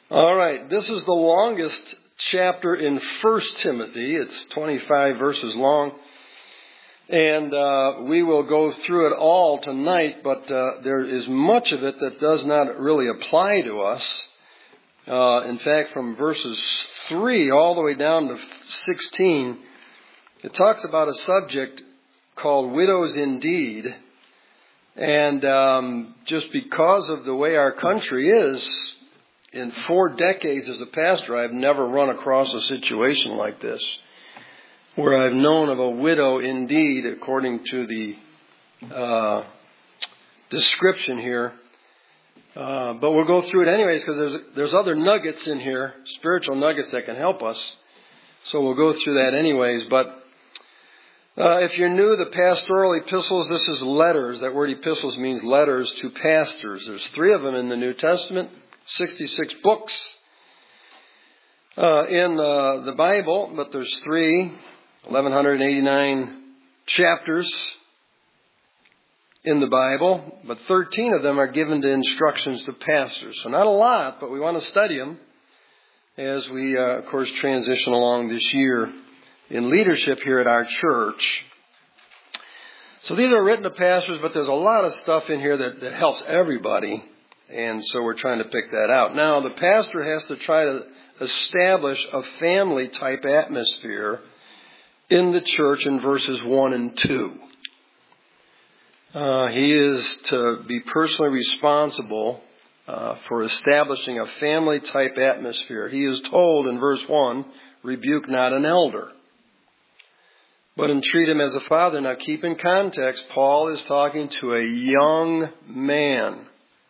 All right, this is the longest chapter in 1 Timothy. It's 25 verses long. And we will go through it all tonight, but there is much of it that does not really apply to us. In fact, from verses 3 all the way down to 16, it talks about a subject called widows indeed. And just because of the way our country is, in 4 decades as a pastor, I've never run across a situation like this, where I've known of a widow indeed, according to the description here. But we'll go through it anyways, because there's other nuggets in here, spiritual nuggets that can help us. So we'll go through that anyways. But if you're new, the pastoral epistles, this is letters. That word epistles means letters to pastors. There's 3 of them in the New Testament, 66 books in the Bible, but there's 1,189 chapters in the Bible, but 13 of them are given to instructions to pastors. So not a lot, but we want to study them as we, of course, transition along this year in leadership here at our church. So these are written to pastors, but there's a lot of stuff in here that helps everybody, and so we're trying to pick that out. Now, the pastor has to try to establish a family-type atmosphere in the church in verses 1 and 2. He is to be personally responsible for establishing a family-type atmosphere. He is told in verse 1, rebuke not an elder, but entreat him as a father. Now keep in context, Paul is talking to a young man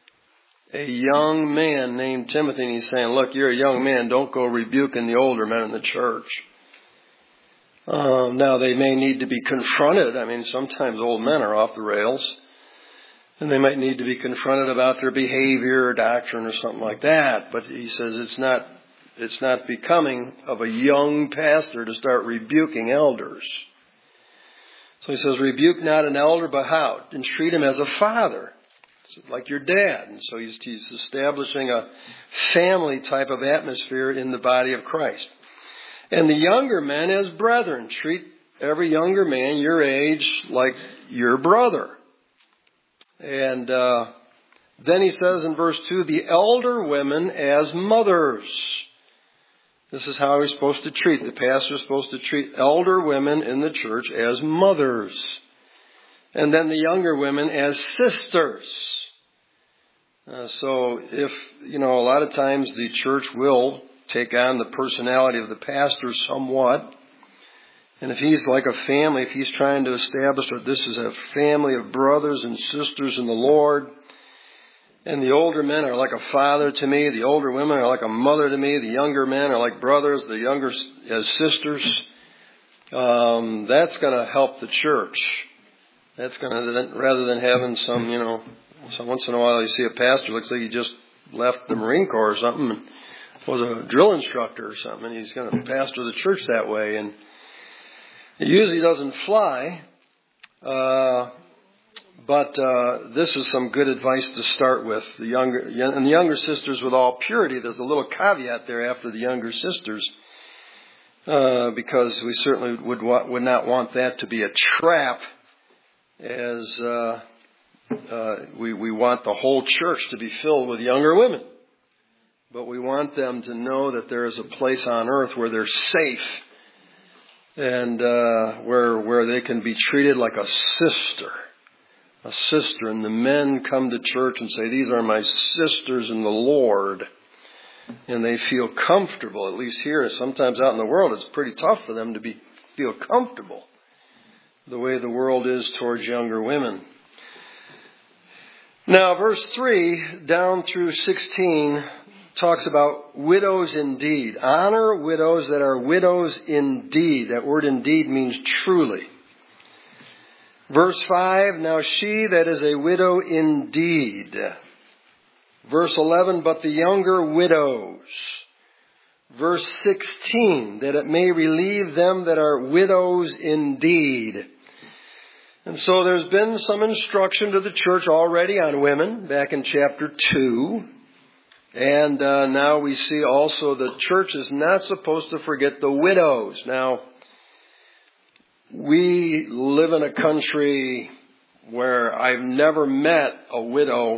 named Timothy, and he's saying, look, you're a young man, don't go rebuking the older men in the church. Now, they may need to be confronted. I mean, sometimes old men are off the rails, and they might need to be confronted about their behavior or doctrine or something like that. But he says it's not becoming of a young pastor to start rebuking elders. So he says, rebuke not an elder, but how? Entreat him as a father, like your dad. And so he's establishing a family type of atmosphere in the body of Christ. And the younger men as brethren. Treat every younger man your age like your brother. And then he says in verse 2, the elder women as mothers. This is how he's supposed to treat. The pastor is supposed to treat elder women in the church as mothers. And then the younger women as sisters. So if, a lot of times the church will take on the personality of the pastor somewhat. And if he's like a family, if he's trying to establish that this is a family of brothers and sisters in the Lord, and the older men are like a father to me, the older women are like a mother to me, the younger men are like brothers, the younger as sisters, that's going to help the church. That's going to, rather than having some, so once in a while you see a pastor, looks like he just left the Marine Corps or something, and was a drill instructor or something, and he's going to pastor the church that way. And it usually doesn't fly, but this is some good advice to start with. The younger sisters with all purity. There's a little caveat there after the younger sisters, because we certainly would not want that to be a trap, as we want the whole church to be filled with younger women. But we want them to know that there is a place on earth where they're safe, and where they can be treated like a sister. And the men come to church and say, these are my sisters in the Lord. And they feel comfortable, at least here. Sometimes out in the world, it's pretty tough for them to feel comfortable the way the world is towards younger women. Now, verse 3 down through 16 talks about widows indeed. Honor widows that are widows indeed. That word indeed means truly. Verse 5, now she that is a widow indeed. Verse 11, but the younger widows. Verse 16, that it may relieve them that are widows indeed. And so there's been some instruction to the church already on women back in chapter 2. And now we see also the church is not supposed to forget the widows. Now, we live in a country where I've never met a widow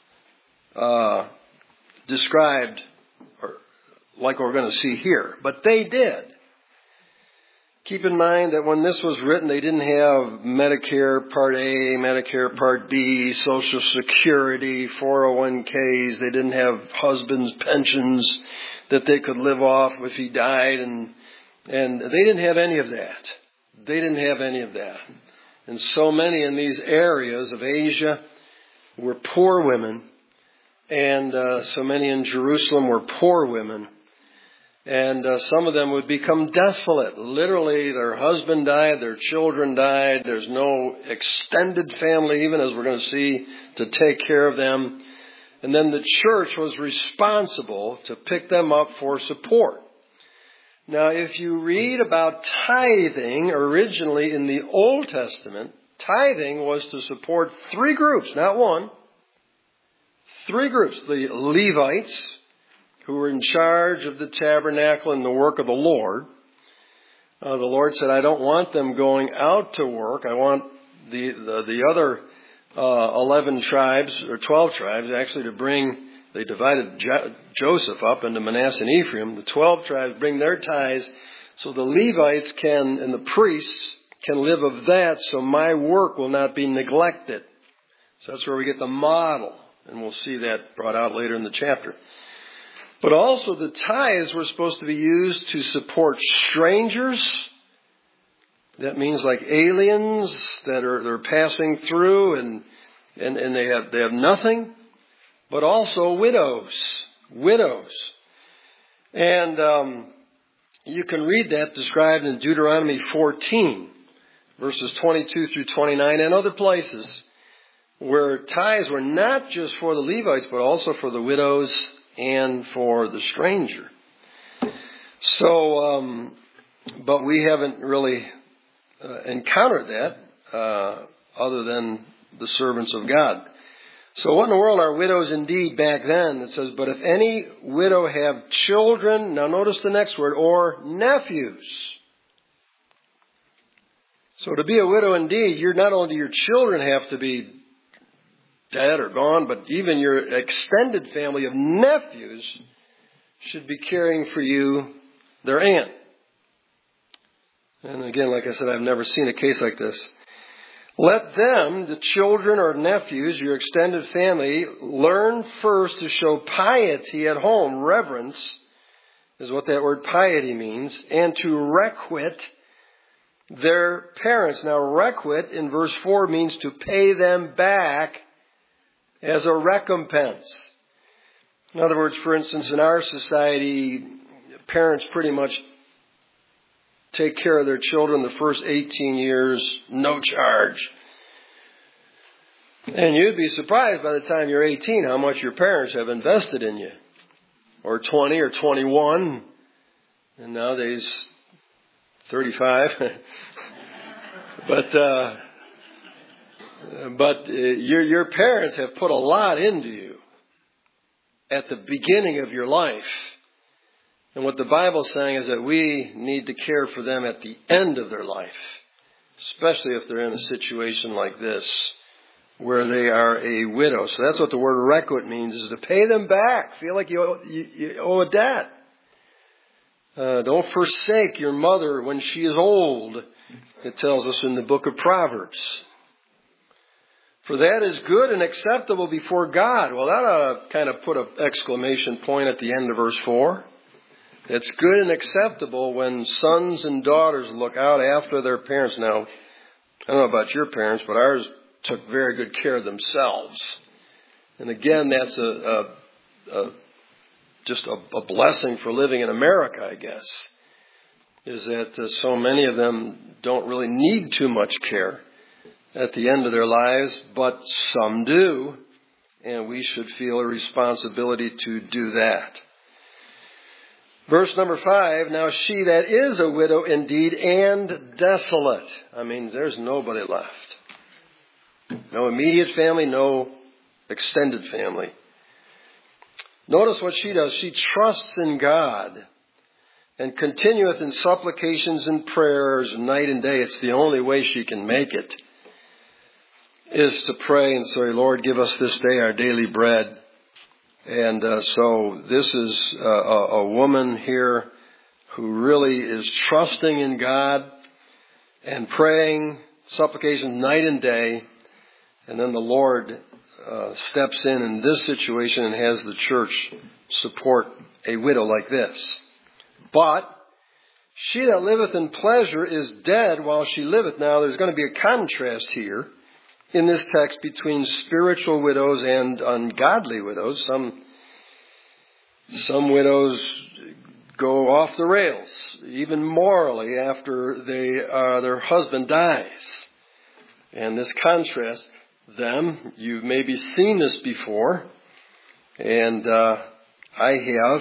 described like we're going to see here. But they did. Keep in mind that when this was written, they didn't have Medicare Part A, Medicare Part B, Social Security, 401ks. They didn't have husbands' pensions that they could live off if he died. And they didn't have any of that. They didn't have any of that. And so many in these areas of Asia were poor women. And so many in Jerusalem were poor women. And some of them would become desolate. Literally, their husband died, their children died. There's no extended family, even as we're going to see, to take care of them. And then the church was responsible to pick them up for support. Now, if you read about tithing originally in the Old Testament, tithing was to support three groups, not one. Three groups. The Levites, who were in charge of the tabernacle and the work of the Lord. The Lord said, I don't want them going out to work. I want the other 11 tribes, or 12 tribes, actually to bring, they divided Joseph up into Manasseh and Ephraim. The 12 tribes bring their tithes so the Levites can, and the priests can live of that, so my work will not be neglected. So that's where we get the model. And we'll see that brought out later in the chapter. But also the tithes were supposed to be used to support strangers. That means like aliens that they're passing through and they have nothing. But also widows. And you can read that described in Deuteronomy 14, verses 22 through 29 and other places, where tithes were not just for the Levites, but also for the widows and for the stranger. So, but we haven't really encountered that other than the servants of God. So what in the world are widows indeed back then? It says, but if any widow have children, now notice the next word, or nephews. So to be a widow indeed, not only do your children have to be dead or gone, but even your extended family of nephews should be caring for you, their aunt. And again, like I said, I've never seen a case like this. Let them, the children or nephews, your extended family, learn first to show piety at home. Reverence is what that word piety means. And to requite their parents. Now, requite in verse 4 means to pay them back as a recompense. In other words, for instance, in our society, parents pretty much take care of their children the first 18 years, no charge. And you'd be surprised by the time you're 18 how much your parents have invested in you. Or 20 or 21. And nowadays, 35. But your parents have put a lot into you at the beginning of your life. And what the Bible's saying is that we need to care for them at the end of their life, especially if they're in a situation like this, where they are a widow. So that's what the word requite means, is to pay them back. Feel like you owe a debt. Don't forsake your mother when she is old, it tells us in the book of Proverbs. For that is good and acceptable before God. Well, that ought to kind of put an exclamation point at the end of verse 4. It's good and acceptable when sons and daughters look out after their parents. Now, I don't know about your parents, but ours took very good care of themselves. And again, that's just a blessing for living in America, I guess, is that so many of them don't really need too much care at the end of their lives, but some do, and we should feel a responsibility to do that. Verse number 5, now she that is a widow indeed and desolate. I mean, there's nobody left. No immediate family, no extended family. Notice what she does. She trusts in God and continueth in supplications and prayers night and day. It's the only way she can make it, is to pray and say, Lord, give us this day our daily bread. And so this is a woman here who really is trusting in God and praying, supplications night and day. And then the Lord steps in this situation and has the church support a widow like this. But she that liveth in pleasure is dead while she liveth. Now there's going to be a contrast here in this text between spiritual widows and ungodly widows. Some widows go off the rails, even morally, after their husband dies. And this contrasts them. You've maybe seen this before, and I have.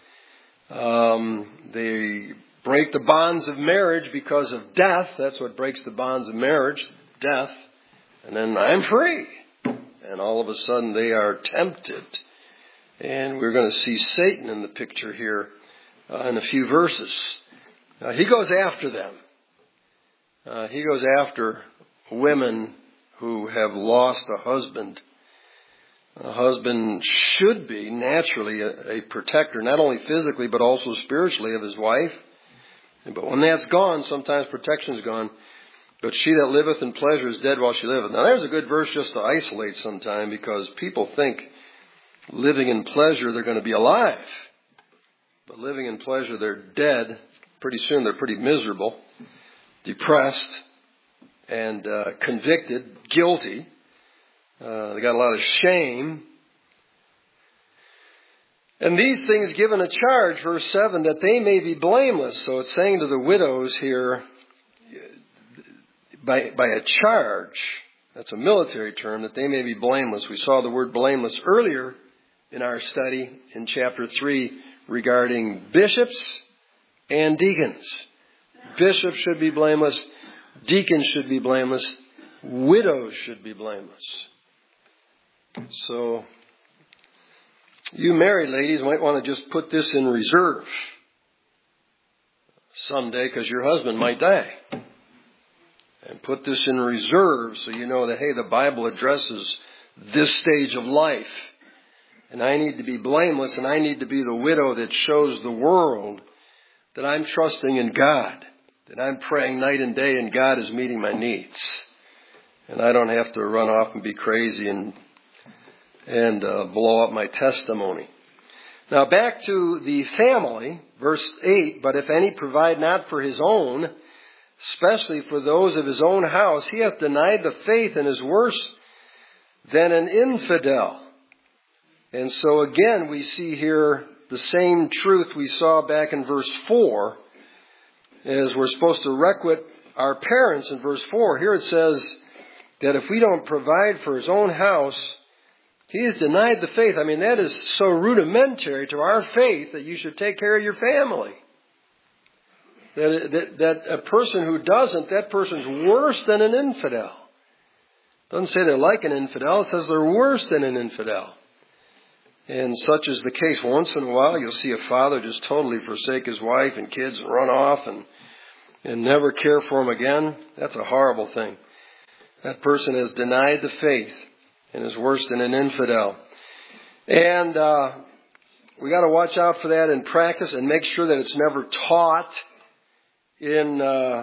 They break the bonds of marriage because of death. That's what breaks the bonds of marriage, death. And then I'm free. And all of a sudden they are tempted. And we're going to see Satan in the picture here in a few verses. He goes after them. He goes after women who have lost a husband. A husband should be naturally a protector, not only physically but also spiritually, of his wife. But when that's gone, sometimes protection's gone. But she that liveth in pleasure is dead while she liveth. Now there's a good verse just to isolate sometime, because people think living in pleasure they're going to be alive. But living in pleasure they're dead. Pretty soon they're pretty miserable, depressed, and convicted, guilty. They got a lot of shame. And these things given a charge, verse 7, that they may be blameless. So it's saying to the widows here, by a charge, that's a military term, that they may be blameless. We saw the word blameless earlier in our study in chapter 3 regarding bishops and deacons. Bishops should be blameless. Deacons should be blameless. Widows should be blameless. So, you married ladies might want to just put this in reserve someday, because your husband might die. And put this in reserve so you know that, hey, the Bible addresses this stage of life. And I need to be blameless, and I need to be the widow that shows the world that I'm trusting in God, that I'm praying night and day and God is meeting my needs. And I don't have to run off and be crazy and blow up my testimony. Now back to the family, verse 8, but if any provide not for his own, especially for those of his own house, he hath denied the faith and is worse than an infidel. And so again, we see here the same truth we saw back in verse 4, as we're supposed to requite our parents in verse 4. Here it says that if we don't provide for his own house, he has denied the faith. I mean, that is so rudimentary to our faith that you should take care of your family. That a person who doesn't, that person's worse than an infidel. It doesn't say they're like an infidel. It says they're worse than an infidel. And such is the case. Once in a while, you'll see a father just totally forsake his wife and kids and run off and never care for them again. That's a horrible thing. That person has denied the faith and is worse than an infidel. And we got to watch out for that in practice and make sure that it's never taught in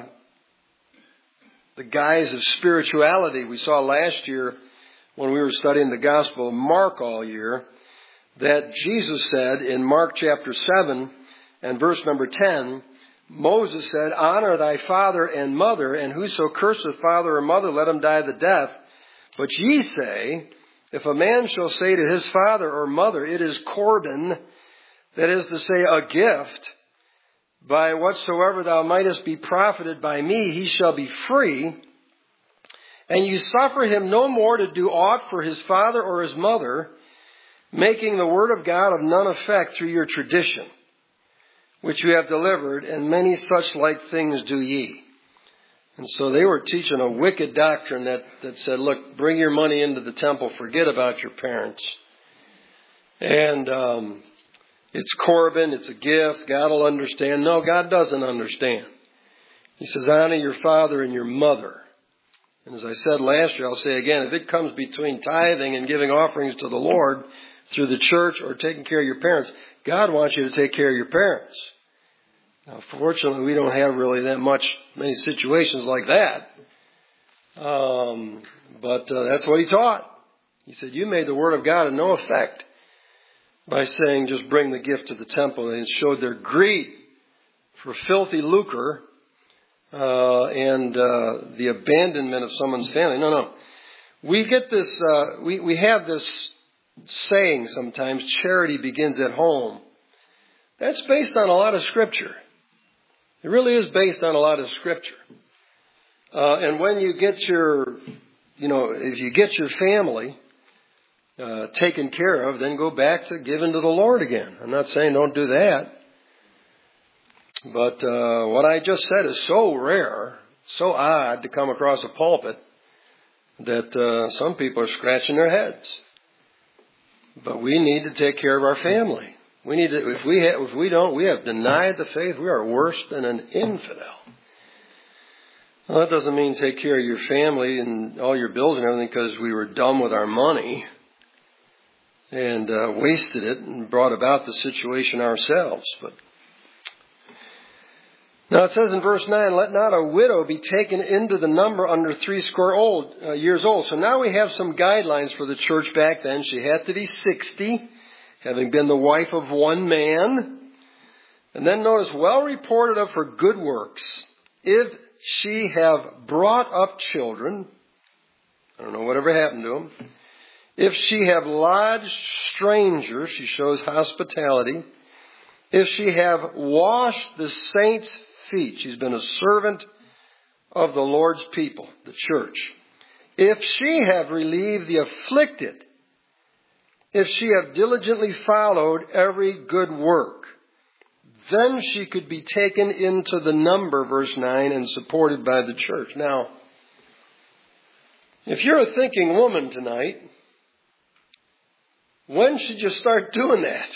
the guise of spirituality. We saw last year when we were studying the Gospel of Mark all year that Jesus said in Mark chapter 7 and verse number 10, Moses said, honor thy father and mother, and whoso curseth father or mother, let him die the death. But ye say, if a man shall say to his father or mother, it is Corban, that is to say, a gift, by whatsoever thou mightest be profited by me, he shall be free. And you suffer him no more to do aught for his father or his mother, making the word of God of none effect through your tradition, which you have delivered, and many such like things do ye. And so they were teaching a wicked doctrine that said, look, bring your money into the temple, forget about your parents. And it's Corban, it's a gift, God will understand. No, God doesn't understand. He says, honor your father and your mother. And as I said last year, I'll say again, if it comes between tithing and giving offerings to the Lord through the church or taking care of your parents, God wants you to take care of your parents. Now, fortunately, we don't have really many situations like that. But that's what he taught. He said, you made the word of God of no effect by saying just bring the gift to the temple, and showed their greed for filthy lucre and the abandonment of someone's family. No. We get this, we have this saying sometimes, charity begins at home. That's based on a lot of Scripture. It really is based on a lot of Scripture. And when you get if you get your family taken care of, then go back to giving to the Lord again. I'm not saying don't do that. But what I just said is so rare, so odd to come across a pulpit that some people are scratching their heads. But we need to take care of our family. We need to, if we don't, we have denied the faith. We are worse than an infidel. Well, that doesn't mean take care of your family and all your bills and everything because we were dumb with our money and wasted it and brought about the situation ourselves. But now it says in verse 9, let not a widow be taken into the number under 80 years old. So now we have some guidelines for the church back then. She had to be 60, having been the wife of one man. And then notice, well reported of for good works, if she have brought up children, I don't know whatever happened to them, if she have lodged strangers, she shows hospitality. If she have washed the saints' feet, she's been a servant of the Lord's people, the church. If she have relieved the afflicted, if she have diligently followed every good work, then she could be taken into the number, verse 9, and supported by the church. Now, if you're a thinking woman tonight, when should you start doing that?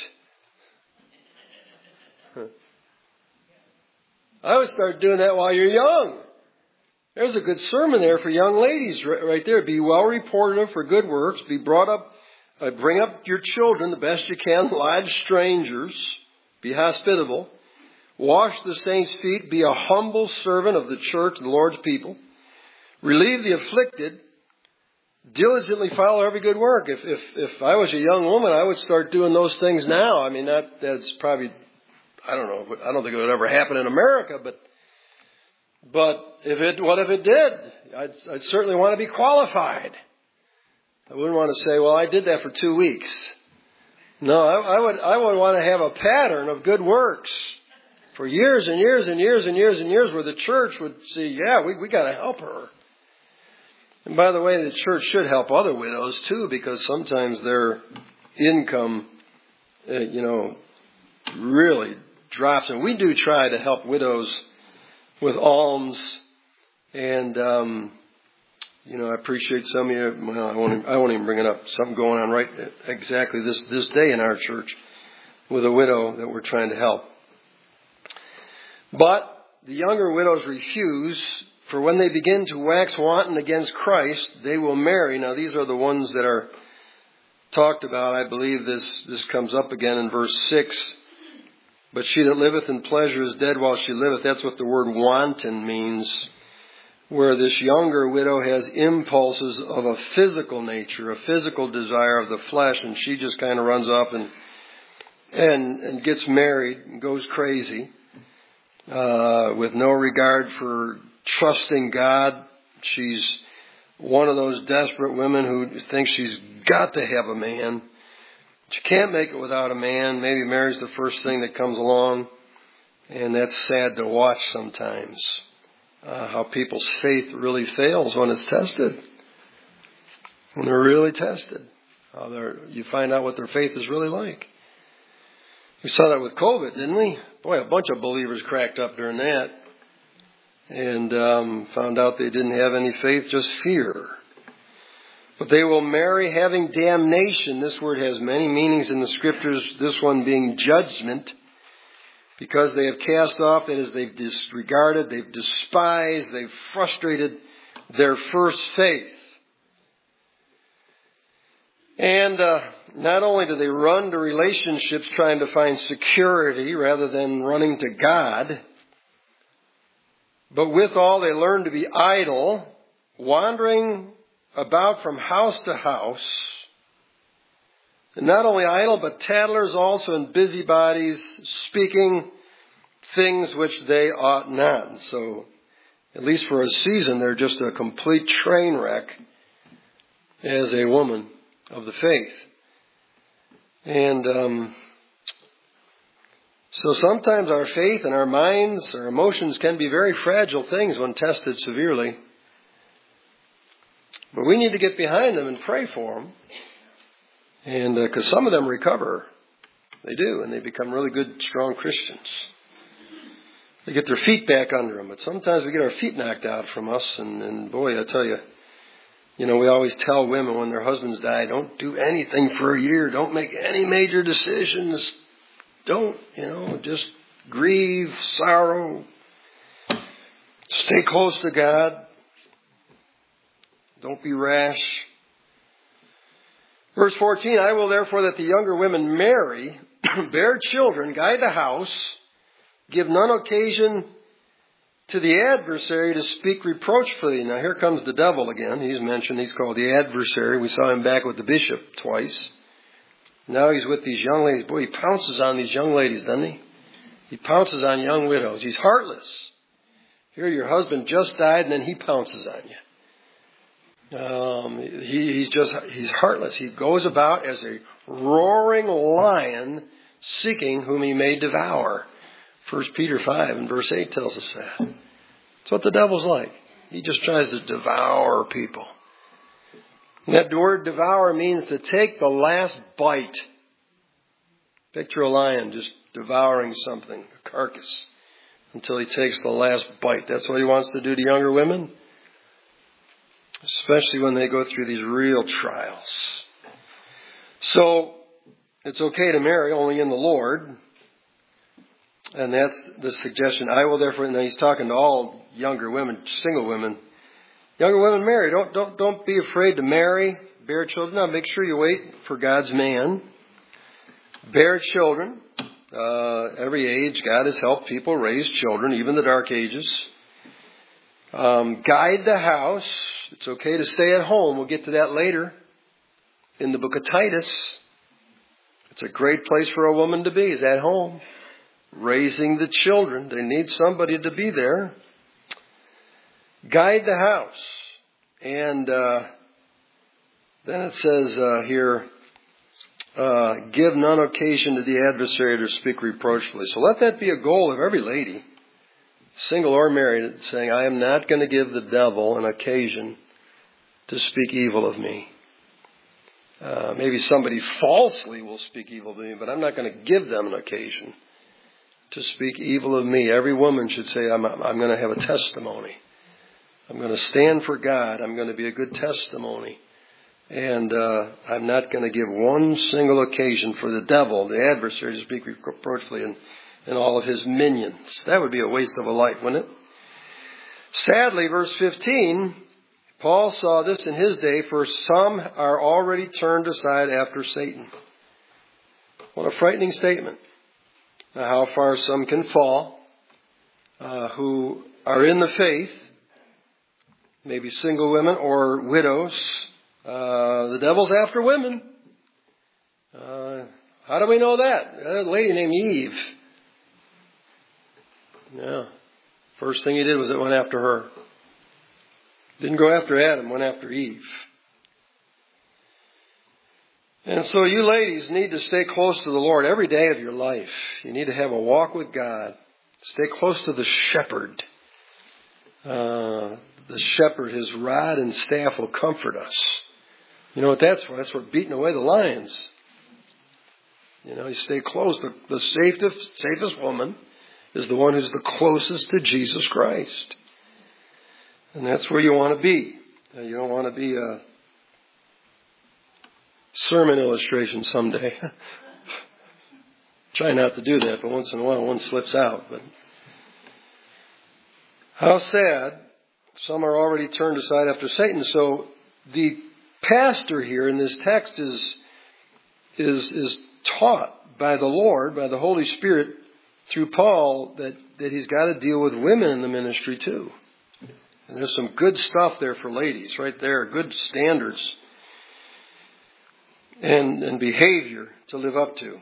I would start doing that while you're young. There's a good sermon there for young ladies right there. Be well reported of for good works. Be brought up, bring up your children the best you can. Lodge strangers. Be hospitable. Wash the saints' feet. Be a humble servant of the church, the Lord's people. Relieve the afflicted. Diligently follow every good work. If I was a young woman, I would start doing those things now. I mean, that's probably, I don't know. I don't think it would ever happen in America, but what if it did? I'd certainly want to be qualified. I wouldn't want to say, well, I did that for 2 weeks. No, I would want to have a pattern of good works for years and years and years and years and years where the church would see, yeah, we got to help her. And by the way, the church should help other widows too, because sometimes their income, really drops. And we do try to help widows with alms. And, I appreciate some of you. Well, I won't even bring it up. Something going on right exactly this day in our church with a widow that we're trying to help. But the younger widows refuse, for when they begin to wax wanton against Christ, they will marry. Now, these are the ones that are talked about. I believe this comes up again in verse 6. But she that liveth in pleasure is dead while she liveth. That's what the word wanton means, where this younger widow has impulses of a physical nature, a physical desire of the flesh, and she just kind of runs off and gets married and goes crazy with no regard for trusting God. She's one of those desperate women who thinks she's got to have a man. She can't make it without a man. Maybe marries the first thing that comes along. And that's sad to watch sometimes. How people's faith really fails when it's tested. When they're really tested. You find out what their faith is really like. We saw that with COVID, didn't we? Boy, a bunch of believers cracked up during that. And found out they didn't have any faith, just fear. But they will marry having damnation. This word has many meanings in the Scriptures, this one being judgment, because they have cast off, that is, they've disregarded, they've despised, they've frustrated their first faith. And not only do they run to relationships trying to find security rather than running to God, but withal they learn to be idle, wandering about from house to house. And not only idle, but tattlers also, and busybodies, speaking things which they ought not. So, at least for a season, they're just a complete train wreck as a woman of the faith. And so sometimes our faith and our minds, our emotions can be very fragile things when tested severely. But we need to get behind them and pray for them. And because some of them recover. They do. And they become really good, strong Christians. They get their feet back under them. But sometimes we get our feet knocked out from us. And boy, I tell you, we always tell women when their husbands die, don't do anything for a year. Don't make any major decisions. Don't, just grieve, sorrow. Stay close to God. Don't be rash. Verse 14, I will therefore that the younger women marry, bear children, guide the house, give none occasion to the adversary to speak reproachfully. Now here comes the devil again. He's mentioned, he's called the adversary. We saw him back with the bishop twice. Now he's with these young ladies. Boy, he pounces on these young ladies, doesn't he? He pounces on young widows. He's heartless. Here your husband just died and then he pounces on you. He's heartless. He goes about as a roaring lion seeking whom he may devour. 1 Peter 5 and verse 8 tells us that. That's what the devil's like. He just tries to devour people. And that word devour means to take the last bite. Picture a lion just devouring something, a carcass, until he takes the last bite. That's what he wants to do to younger women. Especially when they go through these real trials. So, it's okay to marry only in the Lord. And that's the suggestion. I will therefore, now he's talking to all younger women, single women. Younger women marry. Don't be afraid to marry, bear children. Now make sure you wait for God's man. Bear children. Every age, God has helped people raise children, even the dark ages. Guide the house. It's okay to stay at home. We'll get to that later in the book of Titus. It's a great place for a woman to be, is at home. Raising the children. They need somebody to be there. Guide the house. And then it says here, give none occasion to the adversary to speak reproachfully. So let that be a goal of every lady, single or married, saying, I am not going to give the devil an occasion to speak evil of me. Maybe somebody falsely will speak evil of me, but I'm not going to give them an occasion to speak evil of me. Every woman should say, I'm going to have a testimony. I'm going to stand for God. I'm going to be a good testimony. And I'm not going to give one single occasion for the devil, the adversary, to speak reproachfully and all of his minions. That would be a waste of a life, wouldn't it? Sadly, verse 15, Paul saw this in his day, for some are already turned aside after Satan. What a frightening statement. Now, how far some can fall who are in the faith, maybe single women or widows. The devil's after women. How do we know that? A lady named Eve. Yeah. First thing he did was it went after her. Didn't go after Adam, went after Eve. And so you ladies need to stay close to the Lord every day of your life. You need to have a walk with God. Stay close to the shepherd. The shepherd, his rod and staff will comfort us. You know what that's for? That's for beating away the lions. You stay close. The safest woman is the one who's the closest to Jesus Christ. And that's where you want to be. You don't want to be sermon illustration someday. Try not to do that, but once in a while one slips out. But how sad. Some are already turned aside after Satan. So the pastor here in this text is taught by the Lord, by the Holy Spirit, through Paul, that he's got to deal with women in the ministry too. And there's some good stuff there for ladies right there, good standards and behavior to live up to.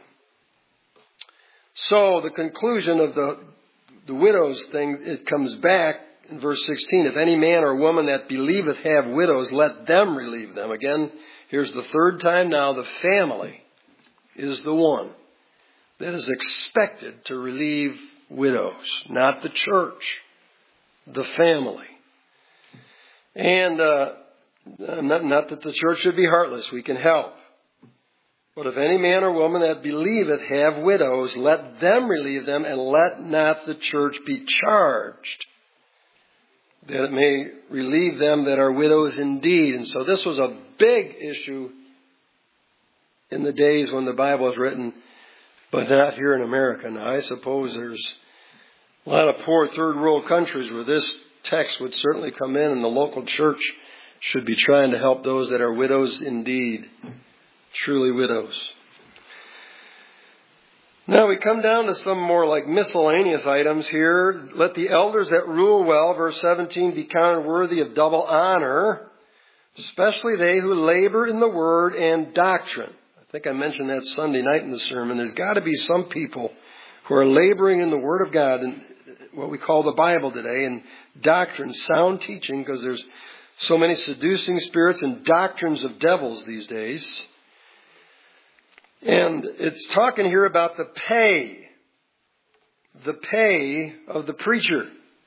So the conclusion of the widows thing, it comes back in verse 16. If any man or woman that believeth have widows, let them relieve them. Again, here's the third time now, the family is the one that is expected to relieve widows, not the church, the family. And not that the church should be heartless. We can help. But if any man or woman that believeth have widows, let them relieve them, and let not the church be charged, that it may relieve them that are widows indeed. And so this was a big issue in the days when the Bible was written, but not here in America. Now, I suppose there's a lot of poor third world countries where this text would certainly come in, and the local church should be trying to help those that are widows indeed, truly widows. Now we come down to some more like miscellaneous items here. Let the elders that rule well, verse 17, be counted worthy of double honor, especially they who labor in the word and doctrine. I think I mentioned that Sunday night in the sermon. There's got to be some people who are laboring in the word of God and what we call the Bible today, and doctrine, sound teaching, because there's so many seducing spirits and doctrines of devils these days. And it's talking here about the pay of the preacher.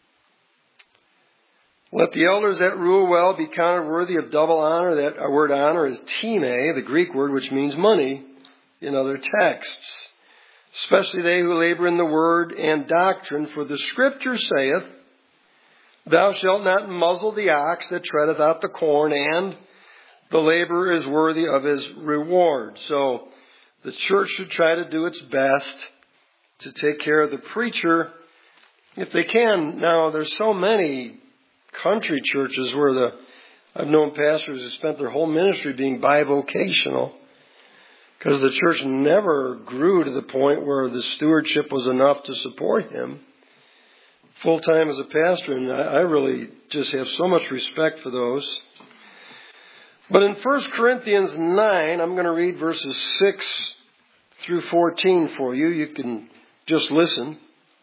Let the elders that rule well be counted worthy of double honor. That word honor is time, the Greek word, which means money in other texts. Especially they who labor in the word and doctrine. For the scripture saith, thou shalt not muzzle the ox that treadeth out the corn, and the laborer is worthy of his reward. So the church should try to do its best to take care of the preacher if they can. Now, there's so many country churches where I've known pastors who spent their whole ministry being bivocational because the church never grew to the point where the stewardship was enough to support him full time as a pastor. And I really just have so much respect for those. But in 1 Corinthians 9, I'm going to read verses 6 through 14 for you. You can just listen.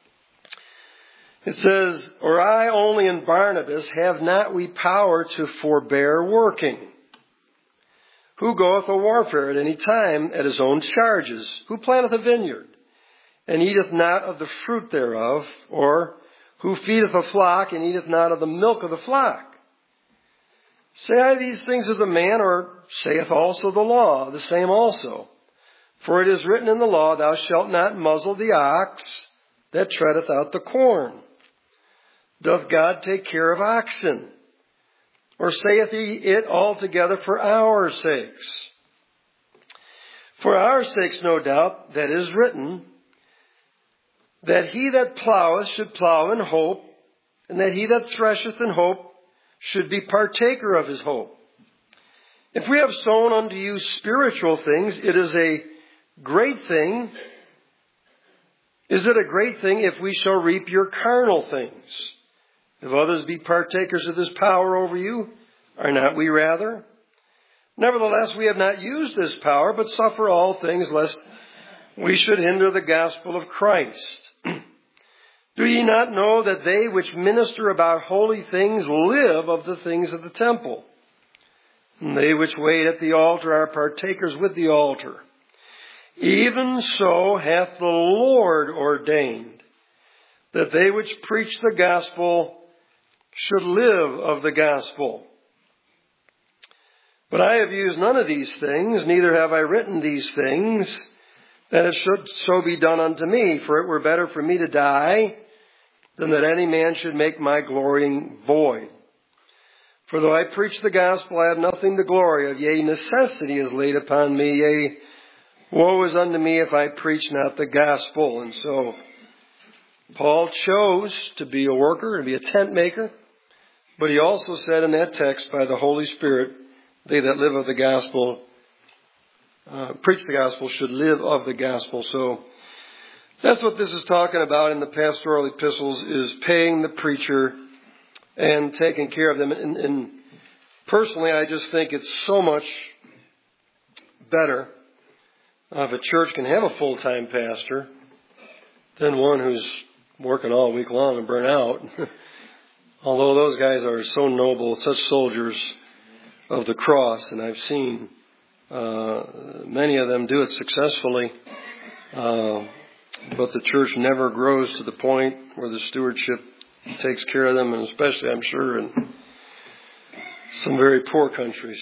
It says, or I only and Barnabas have not we power to forbear working? Who goeth a warfare at any time at his own charges? Who planteth a vineyard and eateth not of the fruit thereof? Or who feedeth a flock and eateth not of the milk of the flock? Say I these things as a man, or saith also the law the same also? For it is written in the law, thou shalt not muzzle the ox that treadeth out the corn. Doth God take care of oxen? Or saith he it altogether for our sakes? For our sakes, no doubt, that is written, that he that ploweth should plow in hope, and that he that thresheth in hope should be partaker of his hope. If we have sown unto you spiritual things, it is a great thing. Is it a great thing if we shall reap your carnal things? If others be partakers of this power over you, are not we rather? Nevertheless, we have not used this power, but suffer all things, lest we should hinder the gospel of Christ. Do ye not know that they which minister about holy things live of the things of the temple? And they which wait at the altar are partakers with the altar. Even so hath the Lord ordained that they which preach the gospel should live of the gospel. But I have used none of these things, neither have I written these things, that it should so be done unto me. For it were better for me to die than that any man should make my glorying void. For though I preach the gospel, I have nothing to glory of. Yea, necessity is laid upon me. Yea, woe is unto me if I preach not the gospel. And so Paul chose to be a worker, to be a tent maker. But he also said in that text, by the Holy Spirit, they that live of the gospel, preach the gospel, should live of the gospel. So that's what this is talking about in the pastoral epistles, is paying the preacher and taking care of them. And personally, I just think it's so much better if a church can have a full-time pastor than one who's working all week long and burn out. Although those guys are so noble, such soldiers of the cross, and I've seen many of them do it successfully, but the church never grows to the point where the stewardship takes care of them, and especially, I'm sure, in some very poor countries.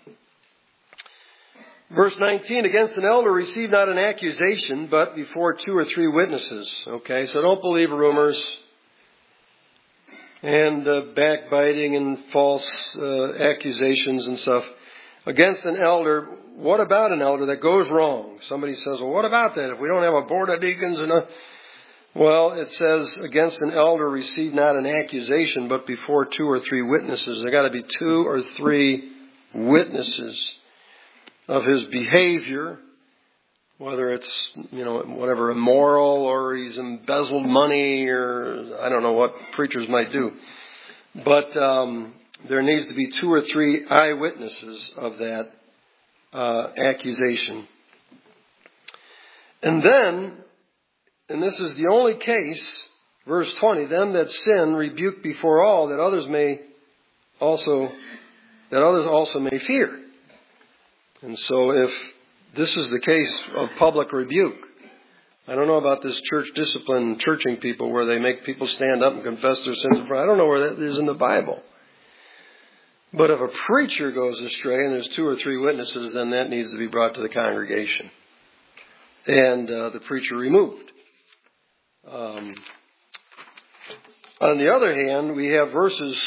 Verse 19, against an elder receive not an accusation, but before 2 or 3 witnesses. Okay, so don't believe rumors and backbiting and false accusations and stuff. Against an elder, what about an elder that goes wrong? Somebody says, well, what about that? If we don't have a board of deacons and well, it says, against an elder receive not an accusation, but before 2 or 3 witnesses. There got to be 2 or 3 witnesses of his behavior, whether it's, whatever, immoral, or he's embezzled money, or I don't know what preachers might do. But there needs to be 2 or 3 eyewitnesses of that accusation. And then, and this is the only case, verse 20, them that sin rebuke before all, that others also may fear. And so if this is the case of public rebuke, I don't know about this church discipline churching people where they make people stand up and confess their sins in front. I don't know where that is in the Bible. But if a preacher goes astray and there's 2 or 3 witnesses, then that needs to be brought to the congregation and the preacher removed. On the other hand, we have verses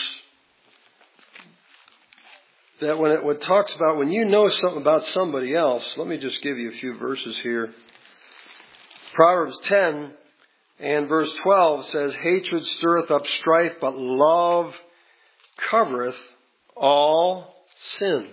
that when it talks about when you know something about somebody else, let me just give you a few verses here. Proverbs 10 and verse 12 says, hatred stirreth up strife, but love covereth all sins.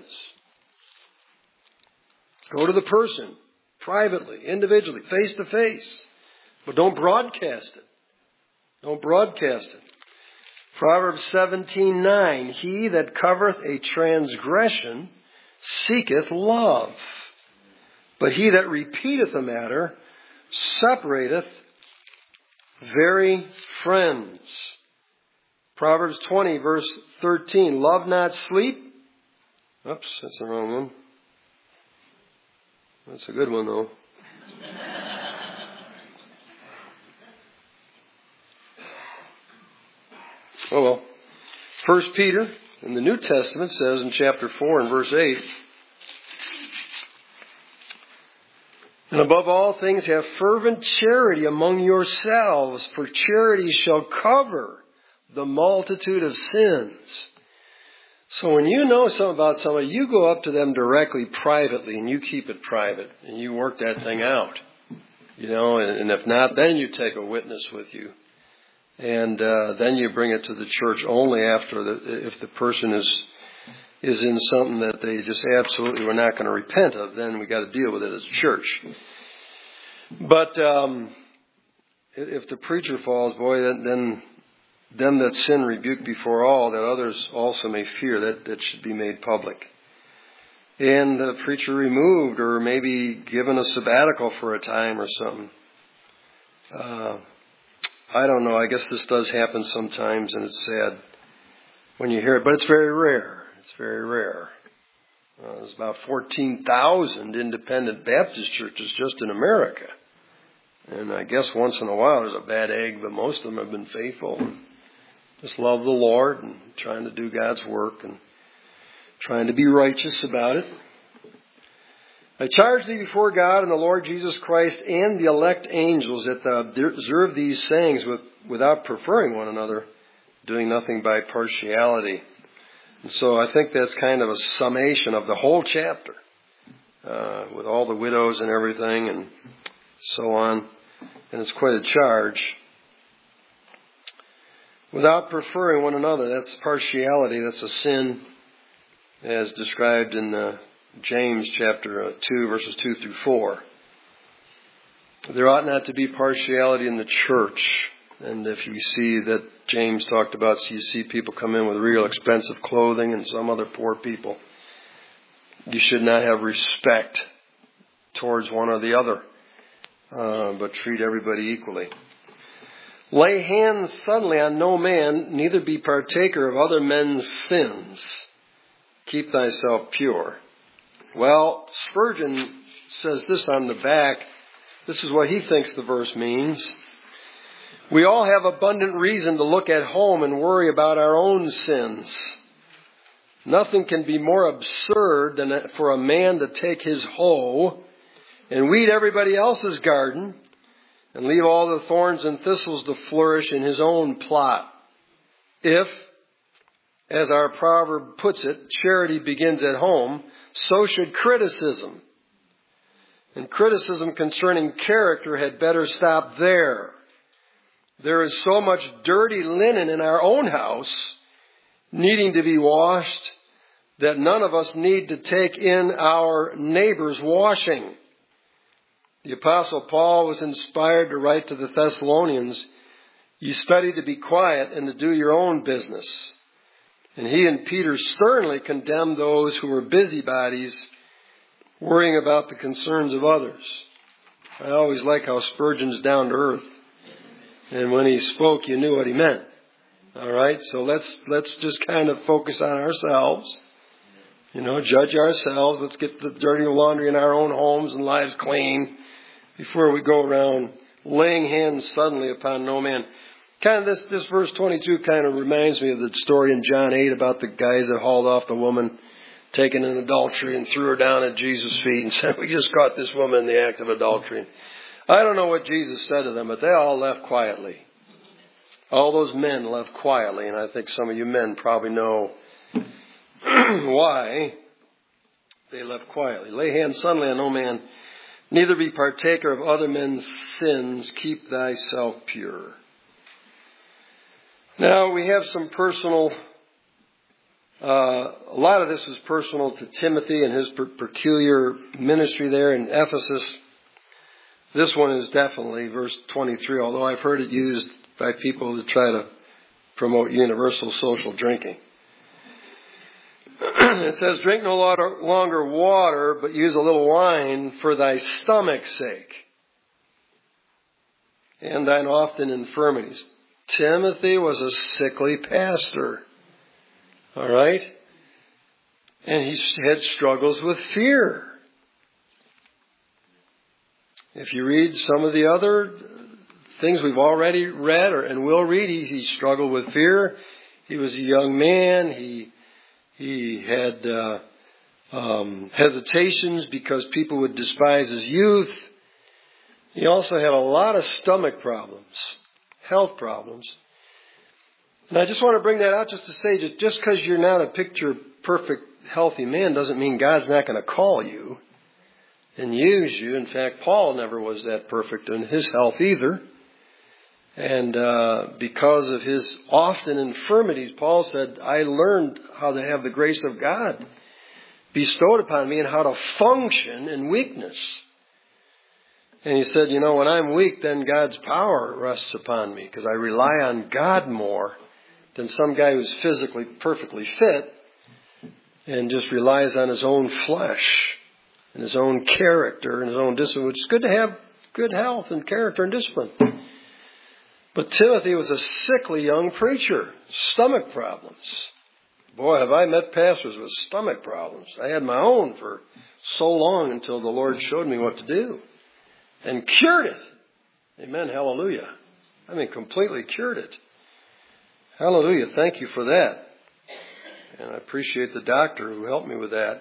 Go to the person, privately, individually, face to face, but don't broadcast it. Don't broadcast it. Proverbs 17:9, he that covereth a transgression seeketh love, but he that repeateth a matter separateth very friends. Proverbs 20, verse 13, love not sleep. Oops, that's the wrong one. That's a good one, though. Oh well. 1 Peter in the New Testament says in chapter 4 and verse 8, and above all things have fervent charity among yourselves, for charity shall cover the multitude of sins. So when you know something about somebody, you go up to them directly, privately, and you keep it private, and you work that thing out. And if not, then you take a witness with you. And then you bring it to the church only after if the person is in something that they just absolutely were not going to repent of, then we got to deal with it as a church. But if the preacher falls, boy, then them that sin rebuke before all, that others also may fear. That should be made public. And the preacher removed, or maybe given a sabbatical for a time or something. I don't know. I guess this does happen sometimes, and it's sad when you hear it. But it's very rare. It's very rare. There's about 14,000 independent Baptist churches just in America. And I guess once in a while there's a bad egg, but most of them have been faithful. And just love the Lord and trying to do God's work and trying to be righteous about it. I charge thee before God and the Lord Jesus Christ and the elect angels that thou observe these sayings without preferring one another, doing nothing by partiality. And so I think that's kind of a summation of the whole chapter, with all the widows and everything and so on. And it's quite a charge. Without preferring one another, that's partiality, that's a sin, as described in James chapter 2, verses 2 through 4. There ought not to be partiality in the church. And if you see that James talked about, so you see people come in with real expensive clothing and some other poor people, you should not have respect towards one or the other, but treat everybody equally. Lay hands suddenly on no man, neither be partaker of other men's sins. Keep thyself pure. Well, Spurgeon says this on the back. This is what he thinks the verse means. We all have abundant reason to look at home and worry about our own sins. Nothing can be more absurd than for a man to take his hoe and weed everybody else's garden and leave all the thorns and thistles to flourish in his own plot. If, as our proverb puts it, charity begins at home, so should criticism. And criticism concerning character had better stop there. There is so much dirty linen in our own house needing to be washed that none of us need to take in our neighbor's washing. The Apostle Paul was inspired to write to the Thessalonians, "You study to be quiet and to do your own business." And he and Peter sternly condemned those who were busybodies, worrying about the concerns of others. I always like how Spurgeon's down to earth. And when he spoke, you knew what he meant. All right, so let's just kind of focus on ourselves. Judge ourselves. Let's get the dirty laundry in our own homes and lives clean before we go around laying hands suddenly upon no man. Kind of this verse 22 kind of reminds me of the story in John 8 about the guys that hauled off the woman taken in adultery and threw her down at Jesus' feet and said, "We just caught this woman in the act of adultery." I don't know what Jesus said to them, but they all left quietly. All those men left quietly, and I think some of you men probably know why they left quietly. Lay hands suddenly on no man, neither be partaker of other men's sins. Keep thyself pure. Now, we have some personal, a lot of this is personal to Timothy and his peculiar ministry there in Ephesus. This one is definitely verse 23, although I've heard it used by people to try to promote universal social drinking. It says, "Drink no longer water, but use a little wine for thy stomach's sake, and thine often infirmities." Timothy was a sickly pastor. All right? And he had struggles with fear. If you read some of the other things we've already read and will read, he struggled with fear. He was a young man. He had hesitations because people would despise his youth. He also had a lot of stomach problems, health problems. And I just want to bring that out just to say that just because you're not a picture-perfect, healthy man doesn't mean God's not going to call you and use you. In fact, Paul never was that perfect in his health either. And because of his often infirmities, Paul said, "I learned how to have the grace of God bestowed upon me and how to function in weakness." And he said, when I'm weak, then God's power rests upon me because I rely on God more than some guy who's physically perfectly fit and just relies on his own flesh and his own character and his own discipline, which is good to have good health and character and discipline. But Timothy was a sickly young preacher, stomach problems. Boy, have I met pastors with stomach problems. I had my own for so long until the Lord showed me what to do and cured it. Amen. Hallelujah. Completely cured it. Hallelujah. Thank you for that. And I appreciate the doctor who helped me with that.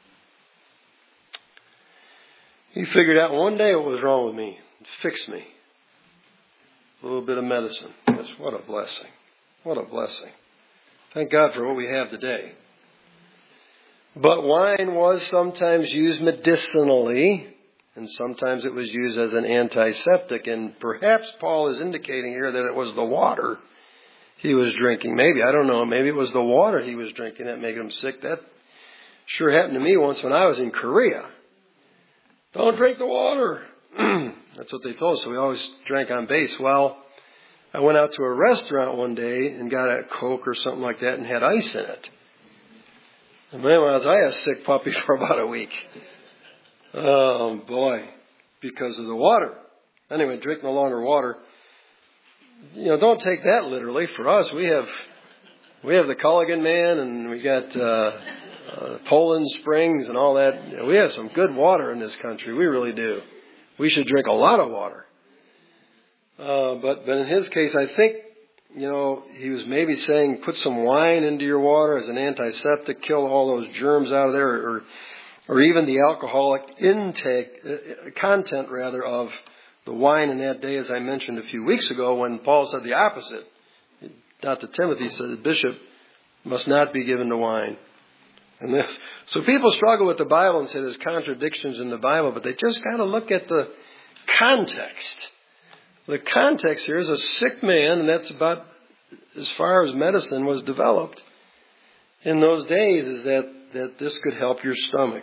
He figured out one day what was wrong with me and fixed me. A little bit of medicine. Yes, what a blessing. What a blessing. Thank God for what we have today. But wine was sometimes used medicinally, and sometimes it was used as an antiseptic. And perhaps Paul is indicating here that it was the water he was drinking. Maybe, I don't know, maybe it was the water he was drinking that made him sick. That sure happened to me once when I was in Korea. Don't drink the water. That's what they told us, so we always drank on base. Well, I went out to a restaurant one day and got a Coke or something like that and had ice in it. And man, I was a sick puppy for about a week. Oh boy, because of the water. Anyway, drink no longer water. Don't take that literally. For us, we have the Culligan Man, and we got Poland Springs and all that. We have some good water in this country. We really do. We should drink a lot of water. But in his case, I think, he was maybe saying put some wine into your water as an antiseptic, kill all those germs out of there, or even the alcoholic content of the wine in that day, as I mentioned a few weeks ago, when Paul said the opposite. Not to Timothy, he said the bishop must not be given to wine. So people struggle with the Bible and say there's contradictions in the Bible, but they just got to look at the context. The context here is a sick man, and that's about as far as medicine was developed in those days, is that this could help your stomach.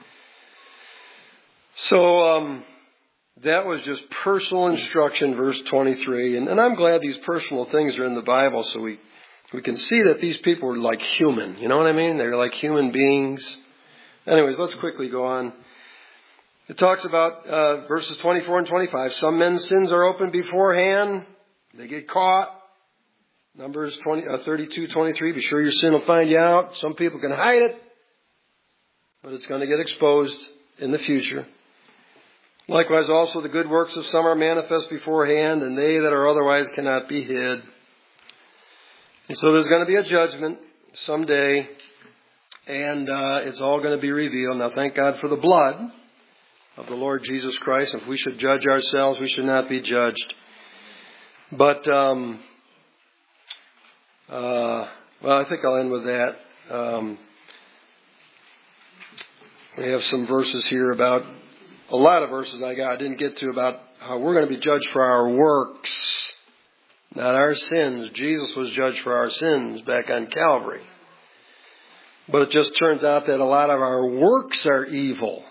So that was just personal instruction, verse 23. And I'm glad these personal things are in the Bible so we can see that these people were like human. You know what I mean? They're like human beings. Anyways, let's quickly go on. It talks about verses 24 and 25. Some men's sins are open beforehand. They get caught. Numbers 32:23. Be sure your sin will find you out. Some people can hide it, but it's going to get exposed in the future. Likewise, also the good works of some are manifest beforehand, and they that are otherwise cannot be hid. And so there's going to be a judgment someday, and it's all going to be revealed. Now, thank God for the blood of the Lord Jesus Christ. If we should judge ourselves, we should not be judged. But, I think I'll end with that. We have some verses here about, a lot of verses I didn't get to, about how we're going to be judged for our works, not our sins. Jesus was judged for our sins back on Calvary. But it just turns out that a lot of our works are evil.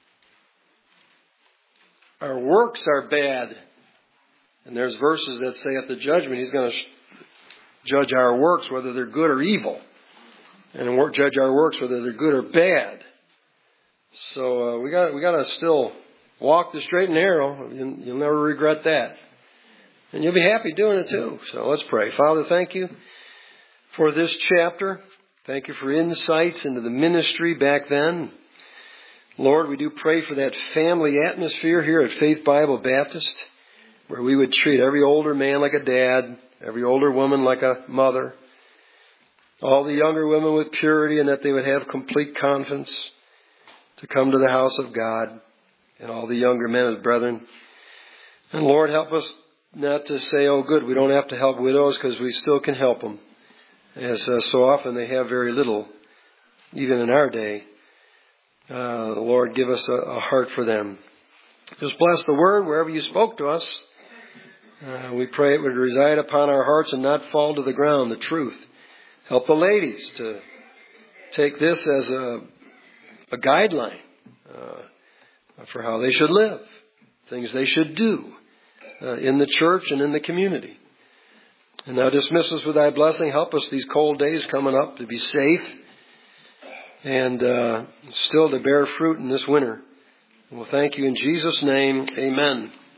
Our works are bad. And there's verses that say at the judgment He's going to judge our works, whether they're good or evil. And judge our works, whether they're good or bad. So we got to still walk the straight and narrow. You'll never regret that. And you'll be happy doing it too. So let's pray. Father, thank you for this chapter. Thank you for insights into the ministry back then. Lord, we do pray for that family atmosphere here at Faith Bible Baptist, where we would treat every older man like a dad, every older woman like a mother, all the younger women with purity, and that they would have complete confidence to come to the house of God, and all the younger men as brethren. And Lord, help us not to say, oh good, we don't have to help widows, because we still can help them. As so often they have very little, even in our day. Lord, give us a heart for them. Just bless the word wherever you spoke to us. We pray it would reside upon our hearts and not fall to the ground, the truth. Help the ladies to take this as a guideline for how they should live, things they should do in the church and in the community. And now dismiss us with thy blessing. Help us these cold days coming up to be safe and still to bear fruit in this winter. We'll thank you in Jesus' name. Amen.